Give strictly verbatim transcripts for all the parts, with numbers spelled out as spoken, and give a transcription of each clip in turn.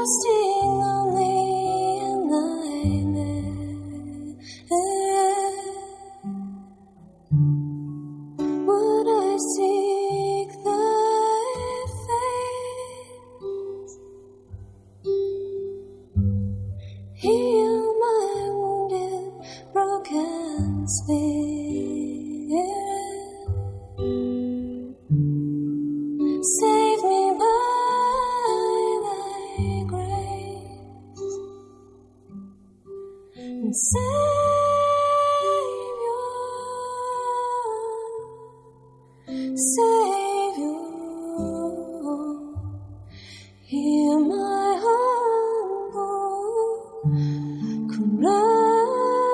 Resting only in nightmare. Would I seek thy face? Heal my wounded, broken spirit. Save me by thy grace, and Savior, Savior, hear my humble cry.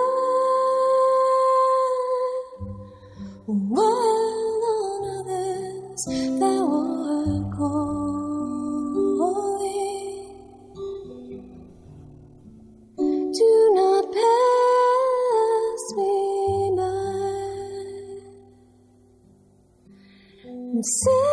While on others thou art calling, do not pass me by. And say